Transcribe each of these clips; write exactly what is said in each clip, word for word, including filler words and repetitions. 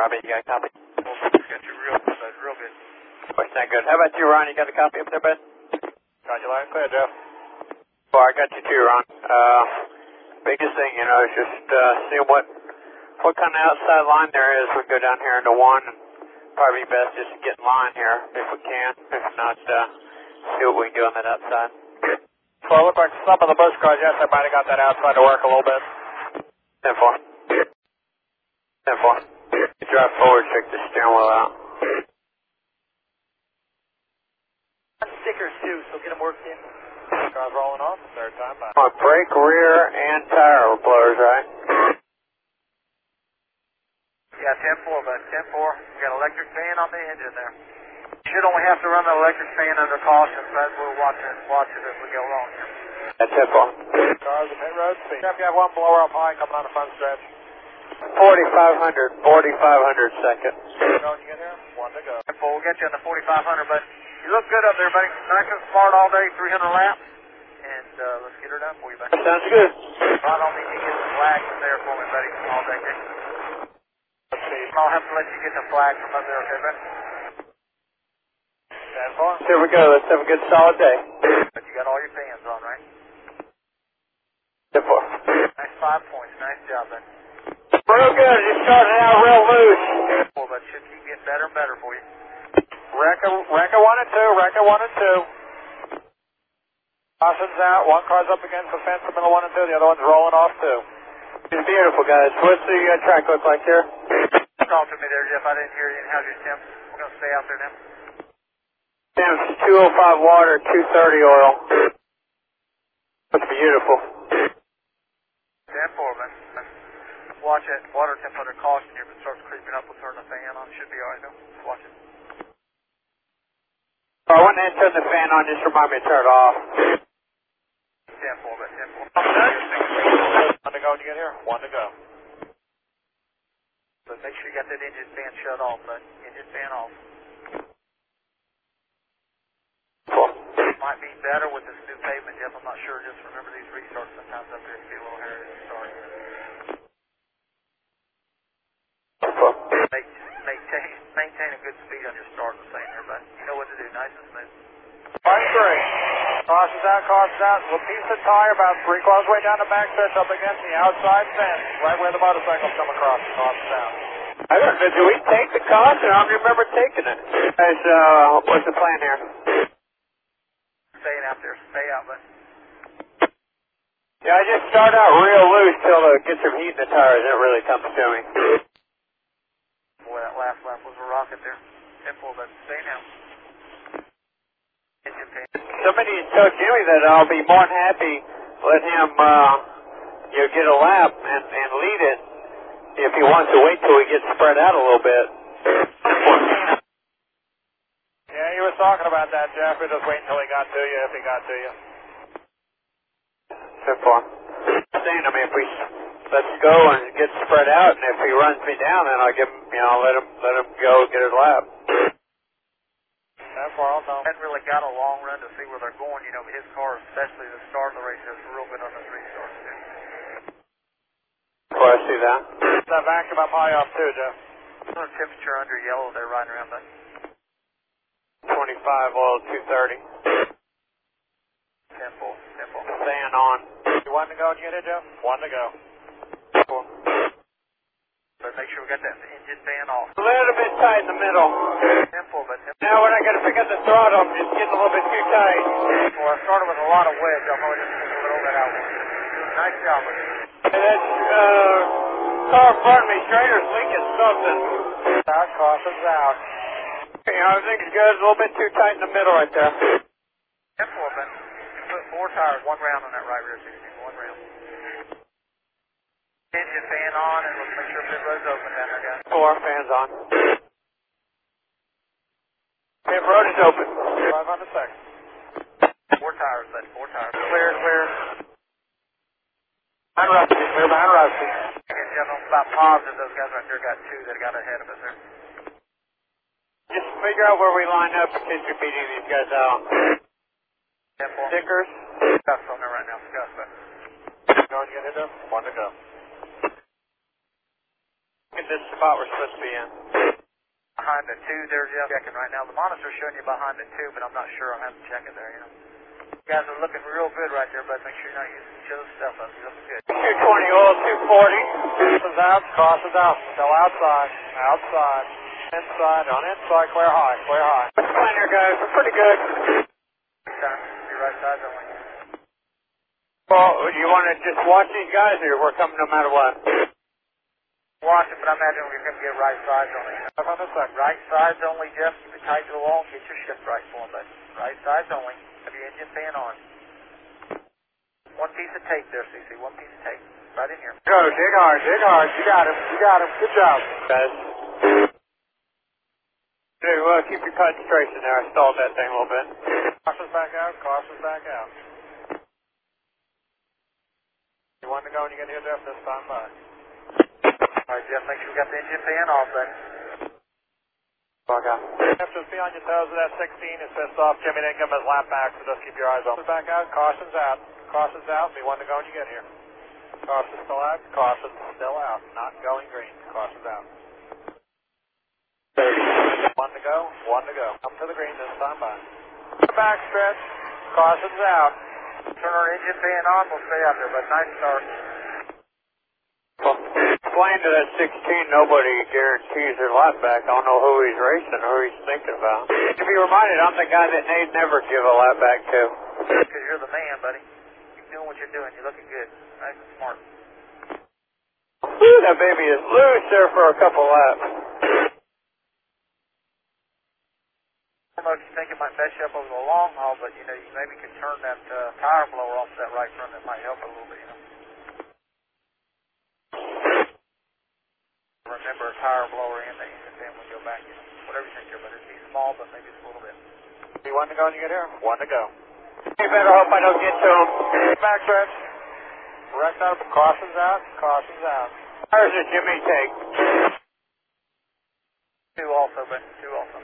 Robbie, you got a copy? Got you real good, real good. Voice not good. How about you, Ron? You got a copy up there, bud? Got you loud and clear, Jeff. Well, I got you too, Ron. Uh, biggest thing, you know, is just uh, seeing what what kind of outside line there is. We go down here into one, and probably best just to get in line here if we can. If not, uh, see what we can do on that outside. So it looked like some of the bus cars, yes, I might have got that outside to work a little bit. ten four. ten four. You drive forward, check the steering wheel out. Stickers too, so get them worked in. Cars rolling off, third time by. On brake, rear, and tire blowers, right? Yeah, ten four, but ten four. We got electric fan on the engine there. Should only have to run the electric fan under caution, but we'll watch it, watch it as we go along here. That's ten four. Cars at pit road speed. Jeff, you have one blower up high coming on the front stretch. forty-five hundred, forty-five hundred seconds. Going you get here? One to go. ten four, we'll get you on the forty-five hundred, but you look good up there, buddy. Nice and smart all day, three hundred laps. And uh, let's get her done for you, buddy. Sounds good. I don't need to get the flag from there for me, buddy, all day. Let's see. I'll have to let you get the flag from up there, okay, buddy? ten four. Here we go. Let's have a good solid day. But you got all your fans on, right? ten four. Nice five points. Nice job, buddy. Real good. Just starting out real loose. Well, but should keep getting better and better for you. Rekka, Rekka one and two. Rekka one and two. Caution's out. One car's up against the fence in the middle one and two. The other one's rolling off too. It's beautiful, guys. What's the uh, track look like here? Talk to me there, Jeff. I didn't hear you. How's your temp? We're going to stay out there now. Temps two oh five water, two thirty oil. Looks beautiful. ten four, man. Watch it. Water temp under caution here. If it starts creeping up, we'll turn the fan on. Should be alright, though. Just watch it. I went ahead and turned the fan on. Just remind me to turn it off. ten four, but ten four. One to go when you get here? One to go. But make sure you got that engine fan shut off, bud. Engine fan off. Cool. Might be better with this new pavement, Jeff. I'm not sure. Just remember these restarts sometimes up there. You get a little hairy at the start. Cool. Make, maintain, maintain a good speed on your start and thing there, bud. You know what to do. Nice and smooth. Line three. Caution's out, caution's out. We'll piece the tire about three quarters way down the back stretch up against the outside fence, right where the motorcycles come across. Caution's out. I don't know. Do we take the caution? I don't remember taking it. Guys, uh, what's the plan here? Staying out there. Stay out, bud. Yeah, I just start out real loose till it gets some heat in the tires, and it really comes to me. Boy, that last lap was a rocket there. ten four, but stay now. Engine fan. Somebody told Jimmy that I'll be more than happy let him, uh, you know, get a lap and, and lead it if he wants to wait till he gets spread out a little bit. Yeah, he was talking about that, Jeff. We're just waiting until he got to you, if he got to you. So far. Saying, I mean, if we let's go and get spread out, and if he runs me down, then I'll give him, you know, let him let him go get his lap. That far, I'll know. Hadn't really got a long run to see where they're going, you know, but his car, especially the start of the race, is real good on the three starts, too. Oh, I see that. That vacuum up high off, too, Jeff. The temperature under yellow, they're riding around that. twenty-five oil, two thirty. Simple, simple. Fan on. You want to go and get it, Jeff? One to go. Cool. But make sure we got that engine fan off. A little bit tight in the middle. Simple, but simple. Now when I got to pick up the throttle, I'm just getting a little bit too tight. Well, I started with a lot of wedge. I'll probably just take a little bit out. Nice job with it. And that uh, car in front of me, Schrader's leaking something. Out, caution's out. You know, everything's good. A little bit too tight in the middle right there. Simple, but put four tires, one round on that right rear sixteen, one round. Engine fan on, and let's make sure pit road's open down there, guys. Four fans on. Pit road is open. five hundred seconds. Four tires, bud, four tires. Clear, clear. Behind Rusty, clear behind Rusty. Again, Jeff, I'm about positive those guys right there got two that got ahead of us there. Just figure out where we line up in case we beat any of these guys out. Simple. Stickers. Gus on there right now, Gus, but. Going to get it up? One to go. In this spot we're supposed to be in. Behind the two there, Jeff. Checking right now. The monitor's showing you behind the two, but I'm not sure. I'll have to check it there, you know. You guys are looking real good right there, but make sure you're not using each other's stuff up. You're looking good. two twenty oil, two forty. Crosses out, crosses out. Still outside. Outside. Inside. On inside. Clear high. Clear high. What's the plan here, guys? We're pretty good. Okay. Your right side's only. Well, do you want to just watch these guys, or we're coming no matter what? Watch it, but I imagine we're going to get right sides only. On this side. Right sides only, Jeff. Keep it tight to the wall. Get your shift right for them, but right sides only. Have your engine fan on. One piece of tape there, C C. One piece of tape. Right in here. Go, dig hard, dig hard. You got him. You got him. Good job. Guys. Hey, well, keep your concentration there. I stalled that thing a little bit. Caution's back out. Caution's back out. You want to go when you get here, Jeff? This time by. All right, Jeff, make sure we got the engine fan off, buddy. Bug out. Jeff, just be on your toes with that sixteen. It's pissed off. Jimmy didn't give him his lap back, so just keep your eyes open. Back out. Caution's out. Caution's out. Be one to go when you get here. Caution's still out. Caution's still out. Not going green. Caution's out. One to go. One to go. Come to the green this time by. Back stretch. Caution's out. Turn our engine fan on. We'll stay out there, but nice start. Well, explain to that sixteen, nobody guarantees their lap back. I don't know who he's racing or who he's thinking about. To be reminded, I'm the guy that they'd never give a lap back to. Because you're the man, buddy. Keep doing what you're doing. You're looking good. Nice and smart. Whew, that baby is loose there for a couple laps. I don't know if you think it might mess you up over the long haul, but you know, you maybe could turn that uh, tire blower off that right front. That might help a little bit, you know. Remember a tire blower in the engine fan when you go back, you know. Whatever you think here, but it'd be small, but maybe just a little bit. Be one to go when you get here. One to go. You better hope I don't get to him. Back stretch. Rest out. Caution's out. Caution's out. Tires did Jimmy take? Two also, but two also.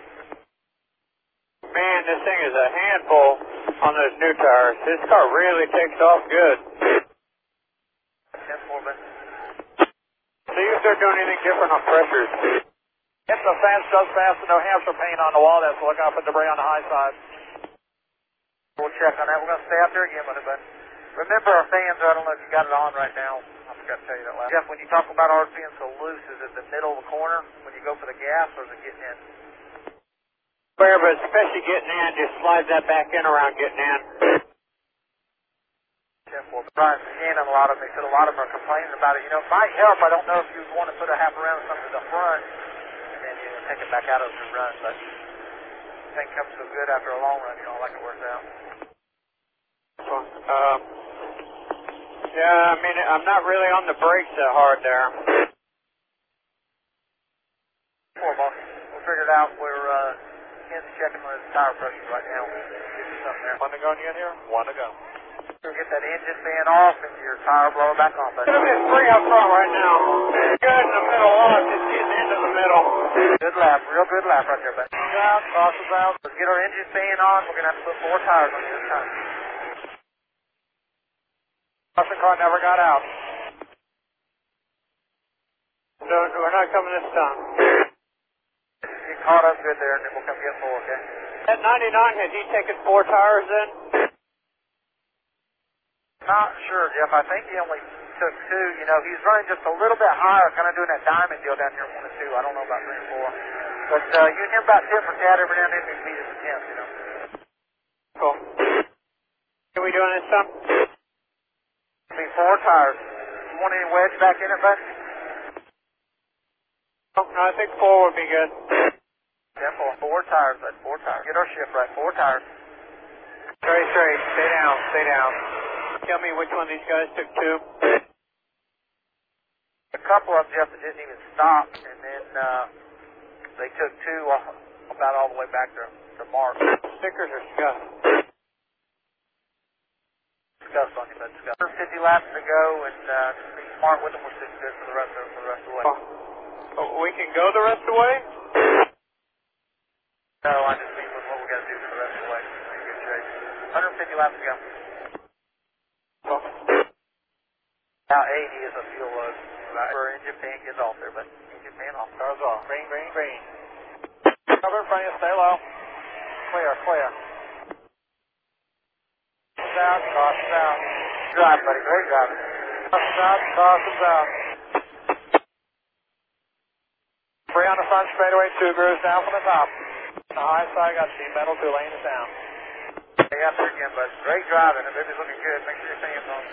Man, this thing is a handful on those new tires. This car really takes off good. Ten more, but. See if they're doing anything different on pressures. If the fans does fast and no hamster paint on the wall, that's look out for debris on the high side. We'll check on that. We're going to stay out there again with it, but remember our fans, I don't know if you got it on right now. I forgot to tell you that last. Jeff, when you talk about ours being so loose, is it the middle of the corner when you go for the gas, or is it getting in? Where, but especially getting in, just slide that back in around getting in. ten four. Brian Shannon, a lot of them, they said a lot of them are complaining about it. You know, it might help. I don't know if you want to put a half around something to the front and then you know, take it back out as you run, but the thing comes so good after a long run, you know, like it works out. Um, yeah, I mean, I'm not really on the brakes that hard there. Four, boss. We'll figure it out. We're, uh, Ken's checking on his tire pressure right now. We'll give you something there. One to go when you get here. One to go. We'll get that engine fan off and your tire blower back on, buddy. It's a bit free up front right now. Good in the middle off, just getting into the middle. Good lap, real good lap right there, buddy. Out, caution's out. Let's get our engine fan on. We're going to have to put four tires on you this time. Caution car never got out. No, we're not coming this time. Get caught up good there, and then we'll come get more, okay? At ninety-nine, has he taken four tires in? Not sure, Jeff. I think he only took two. You know, he's running just a little bit higher, kind of doing that diamond deal down here, one and two. I don't know about three and four. But uh, you and him about tit for tat every now and then, we beat us a tenth, you know. Cool. Are we doing this time? Be four tires. You want any wedge back in it, bud? Oh, no, I think four would be good. Yeah, four. Four tires, bud. Four tires. Get our shift right. Four tires. Straight, straight. Stay down, stay down. Tell me which one of these guys took two. A couple of them, Jeff, that didn't even stop, and then uh, they took two about all the way back to, to Mark. Stickers or scuff? Scuffs on you, bud. Scuffs. one hundred fifty laps to go, and uh, just be smart with them. We're sitting good for the rest of, for the rest of the way. Oh, we can go the rest of the way? No, I just mean with what we got to do for the rest of the way. We're in good shape. one hundred fifty laps to go. Oh. Now eighty is a fuel load. Right. Our engine fan gets off there, but engine fan off. Cars off. Green, green, green. Cover in front of you, stay low. Clear, clear. Caution's out, caution's out. Drive, buddy, great driving. Caution's out, caution's out. Three on the front straightaway, two grooves down from the top. On the high side, got sheet metal, two lanes down. Hey, out there again, bud. Great driving. The baby's looking good. Make sure your fans on.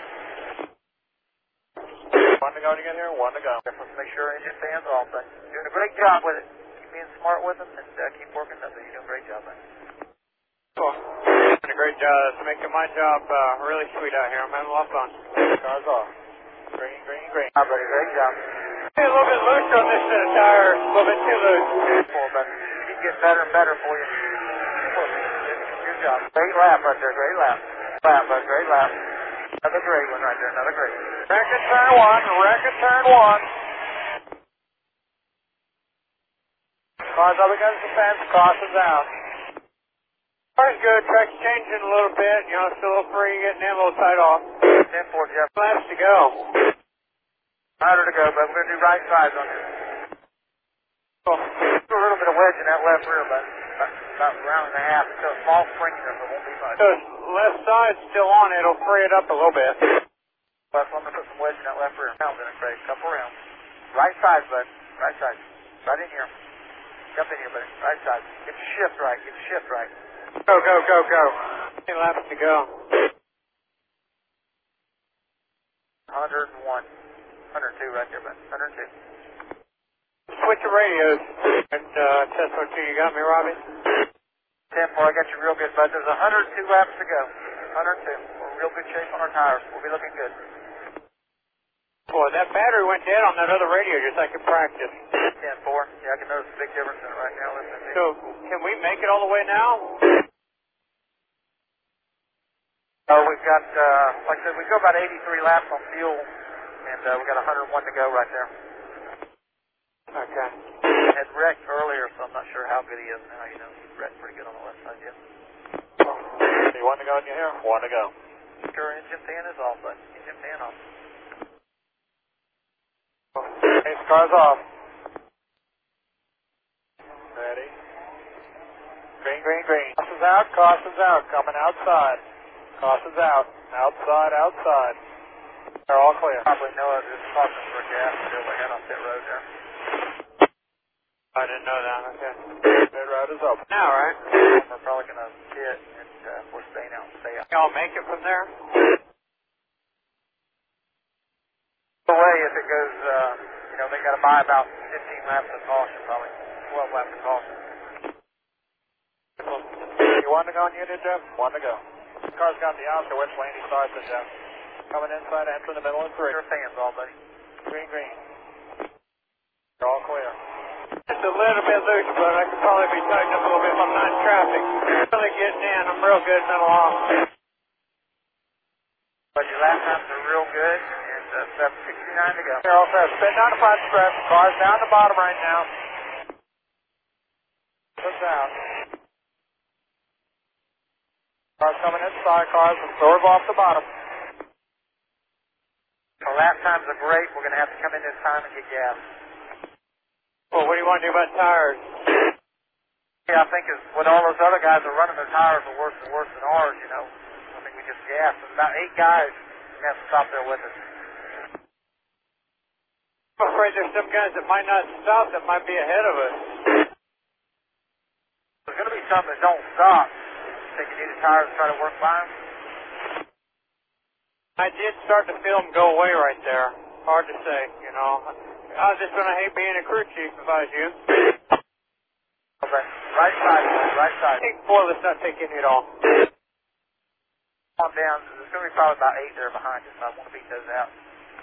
One to go to get here, one to go. Let's make sure engine fans off, bud. Doing a great job with it. Keep being smart with them and uh, keep working them. You're doing a great job, bud. Cool. Doing a great job. It's making my job uh, really sweet out here. I'm having a lot of fun. Cars off. Green, green, green. Hi, buddy. Great job. Hey, a little bit loose on this set of tires. A little bit too loose. Cool, bud. Keep getting better and better for you. Good job. Great lap right there. Great lap. Lap, bud. Great lap. Another great one right there. Another great. Record turn one. Record turn one. Cars up against the fence. Caution's out. Car's good. Track's changing a little bit. You know, still a little free, getting in a little tight off. ten four, Jeff. Laps to go. Harder to go, but we're going to do right sides on this. Cool. Do a little bit of wedge in that left rear, but about, about a round and a half. It's a small spring there, so it won't be much. So left side's still on. It'll free it up a little bit. But I'm going to put some wedge in that left rear. Rounds in it, Craig. Couple rounds. Right side, bud. Right side. Right in here. Jump in here, buddy. Right side. Get your shift right. Get your shift right. Go, go, go, go. Eight laps to go. one hundred one. one hundred two right there, bud. one hundred two. Switch your radios and uh, test one two. You got me, Robbie? ten four, I got you real good, bud. There's one hundred two laps to go. one hundred two. We're in real good shape on our tires. We'll be looking good. Boy, that battery went dead on that other radio just like in practice. ten four. Yeah, I can notice a big difference in it right now. Listen to So, can we make it all the way now? Oh, we've got, uh, like I said, we go about eighty-three laps on fuel, and uh, we got one hundred one to go right there. Okay. Had wrecked earlier, so I'm not sure how good he is now. You know, he's wrecked pretty good on the left side, yeah. You want to go in here? One to go. Sure, engine fan is off, bud. Engine fan off. Pace cars off. Ready. Green, green, green. Caution's out, caution's out. Coming outside. Caution's out. Outside, outside. They're all clear. Probably know it. Just caution for gas until we head off pit road there. I didn't know that. Okay. Pit road is open. Now, right? We're probably going to pit, and uh, we're staying out and stay out. Y'all make it from there? The way, if it goes, uh, you know, they got to buy about fifteen laps of caution, probably twelve laps of caution. You want to go in unit, Jeff? One to go. Car's got the option which lane he starts in, Jeff. Coming inside, entering the middle of three. Your fans all, buddy. Green, green. They're all clear. It's a little bit loose, but I could probably be tightened up a little bit if I'm not in traffic. Really getting in. I'm real good middle off. But your lap times are real good, and uh, seven sixty-nine to go. They're all set. Spin down the front stretch. Car's down the bottom right now. Push out. Car's coming inside. Car's absorb off the bottom. The lap times are great. We're going to have to come in this time and get gas. Well, what do you want to do about tires? Yeah, I think is what all those other guys are running, their tires are worse and worse than ours, you know. I think we just gas. There's about eight guys who have to stop there with us. I'm afraid there's some guys that might not stop that might be ahead of us. There's going to be some that don't stop. Think you need the tires to try to work by them? I did start to feel them go away right there. Hard to say, you know. I was just going to hate being a crew chief if I was you. Okay. Right side, right side. Take four, let's not take any at all. Calm down. There's going to be probably about eight there behind us, so I want to beat those out.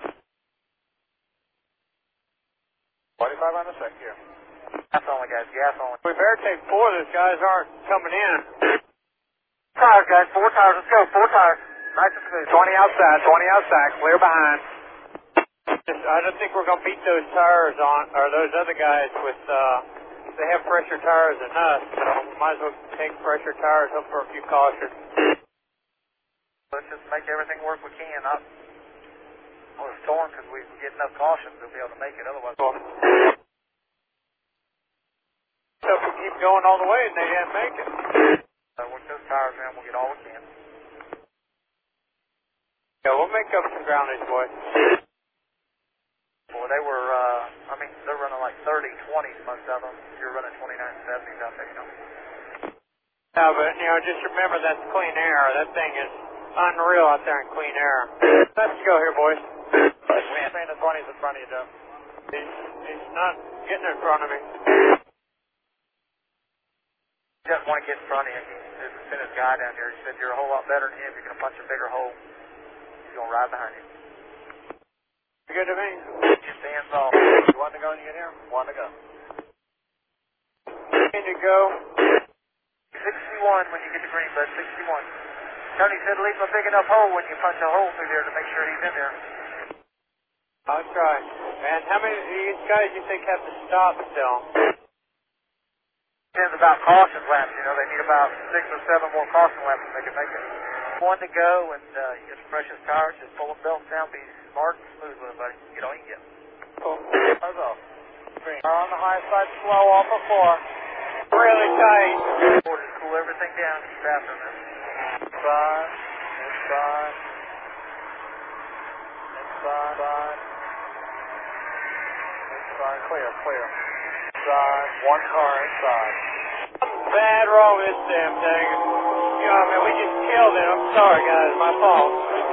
twenty-five on the sec here. Gas only, guys. Gas only. We better take four. Those guys aren't coming in. Tires, guys. Four tires. Let's go. Four tires. Nice and smooth. twenty outside, twenty outside, clear behind. Just, I don't think we're going to beat those tires on, or those other guys with, uh, they have fresher tires than us, so we might as well take fresher tires up for a few cautions. Let's just make everything work we can. Not on the storm, because we get enough cautions, we'll be able to make it. Otherwise, Cool. keep going all the way and they didn't make it. Uh, work those tires in, we'll get all we can. Yeah, we'll make up some ground, these boys. Well, they were, uh, I mean, they're running like thirty, twenties, most of them. You're running twenty-nine seventies out there, you know. Yeah, but, you know, just remember that's clean air. That thing is unreal out there in clean air. Let's go here, boys. We're saying the twenties in front of you, Joe. He's, he's not getting in front of me. Just want to get in front of you. There's a finished guy down here. He said you're a whole lot better than him. You're going to punch a bigger hole. He's going to ride behind you. Good to me. Your stands off. You want to go when you get here? One to go. Need to go. sixty-one when you get to green, bud. sixty-one. Tony said leave a big enough hole when you punch a hole through there to make sure he's in there. I'll try. And how many of these guys you think have to stop still? Depends about caution laps. You know, they need about six or seven more caution laps to make it make it. One to go, and uh, you get some precious tires. Just pull the belts down, be smart and smooth with it, buddy. Get all you can get. Cool. Tires off. Green. Are on the high side, slow off of four. Really tight. Just cool everything down. Keep faster, man. Inside. Inside. Inside. Inside. Clear. Clear. Inside. One car inside. Something bad wrong with this damn thing. You know, I mean, we just killed it. I'm sorry, guys. My fault.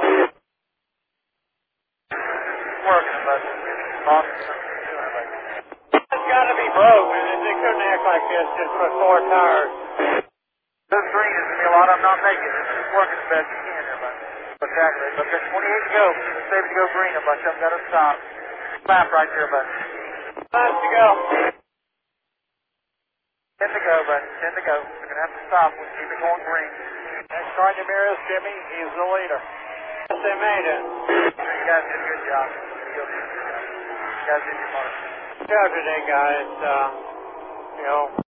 Working, bud. Awesome. It's got to be broke, man. They couldn't act like this just for four tires. This green is going to be a lot of them not making it. It's just working as best you can there, bud. Exactly. But there's twenty-eight to go. It's safe to go green. A bunch of them got to stop. Lap right there, bud. Time to go. ten to go, bud. ten to go. We're going to have to stop. We'll keep it going green. Next car in your mirror is Jimmy. He's the leader. Yes, they made it. You guys did a good job. You guys did your part. Good job today, guys. Uh, you know.